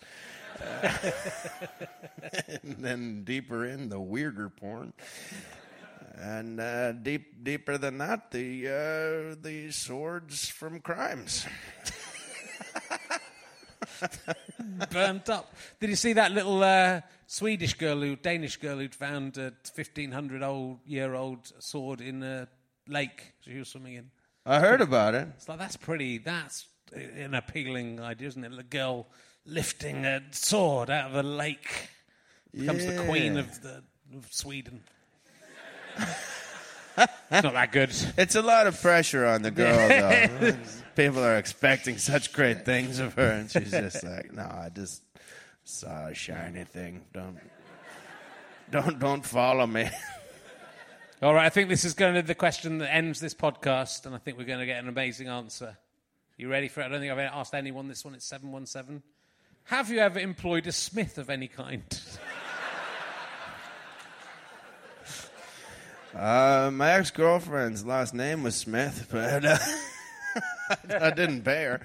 And then deeper in, the weirder porn. And deeper than that, the swords from crimes. Burnt up. Did you see that little Danish girl who'd found a 1,500-year-old sword in a lake she was swimming in? I heard about it. It's like, that's an appealing idea, isn't it? The girl lifting a sword out of a lake becomes the queen of Sweden. It's not that good. It's a lot of pressure on the girl, though. People are expecting such great things of her, and she's just like, no, I just saw a shiny thing. Don't follow me. All right, I think this is going to be the question that ends this podcast, and I think we're going to get an amazing answer. You ready for it? I don't think I've ever asked anyone this one. It's 717. Have you ever employed a smith of any kind? My ex-girlfriend's last name was Smith, but I didn't pay her.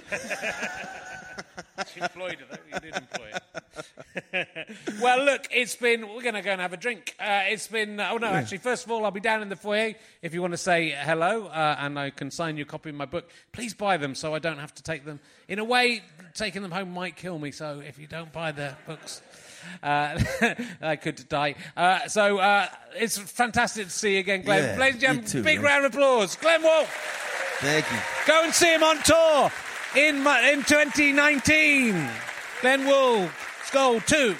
She employed her, though. You did employ her. Well, look, we're going to go and have a drink. Actually, first of all, I'll be down in the foyer if you want to say hello, and I can sign you a copy of my book. Please buy them so I don't have to take them. In a way, taking them home might kill me, so if you don't buy the books... I could die. It's fantastic to see you again, Glenn. Yeah, ladies and gentlemen, too, big man. round of applause. Glenn Woolf. Thank you. Go and see him on tour in 2019. Glenn Woolf, Skull 2.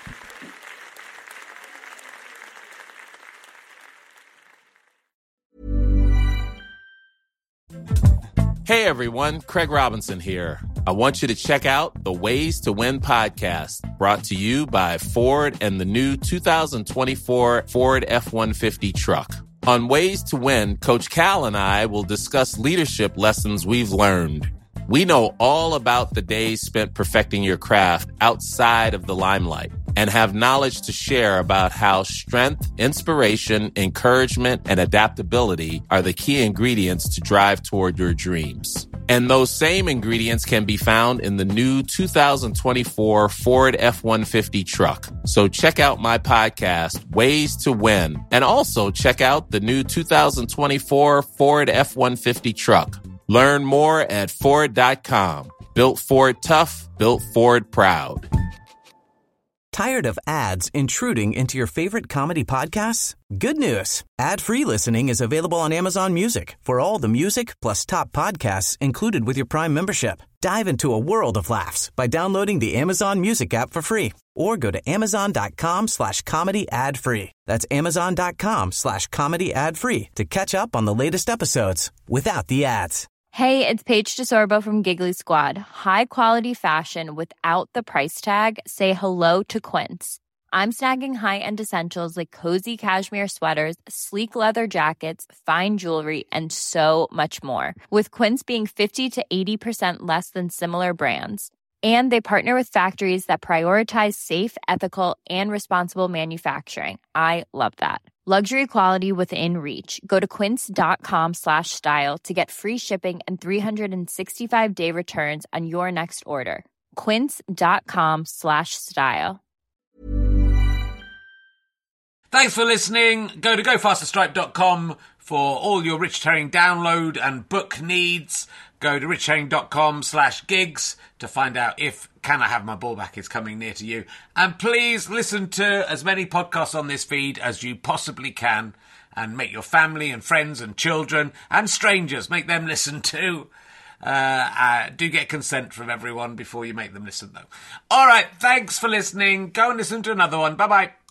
Hey everyone, Craig Robinson here. I want you to check out the Ways to Win podcast, brought to you by Ford and the new 2024 Ford F-150 truck. On Ways to Win, Coach Cal and I will discuss leadership lessons we've learned. We know all about the days spent perfecting your craft outside of the limelight and have knowledge to share about how strength, inspiration, encouragement, and adaptability are the key ingredients to drive toward your dreams. And those same ingredients can be found in the new 2024 Ford F-150 truck. So check out my podcast, Ways to Win, and also check out the new 2024 Ford F-150 truck. Learn more at Ford.com. Built Ford tough, built Ford proud. Tired of ads intruding into your favorite comedy podcasts? Good news. Ad-free listening is available on Amazon Music for all the music plus top podcasts included with your Prime membership. Dive into a world of laughs by downloading the Amazon Music app for free or go to amazon.com/comedy ad-free. That's amazon.com/comedy ad-free to catch up on the latest episodes without the ads. Hey, it's Paige DeSorbo from Giggly Squad. High quality fashion without the price tag. Say hello to Quince. I'm snagging high-end essentials like cozy cashmere sweaters, sleek leather jackets, fine jewelry, and so much more. With Quince being 50 to 80% less than similar brands. And they partner with factories that prioritize safe, ethical, and responsible manufacturing. I love that. Luxury quality within reach. Go to quince.com/style to get free shipping and 365-day returns on your next order. Quince.com/style. Thanks for listening. Go to gofasterstripe.com for all your Richard Herring download and book needs. Go to richardherring.com/gigs to find out if Can I Have My Ball Back is coming near to you. And please listen to as many podcasts on this feed as you possibly can, and make your family and friends and children and strangers, make them listen too. Do get consent from everyone before you make them listen, though. All right, thanks for listening. Go and listen to another one. Bye-bye.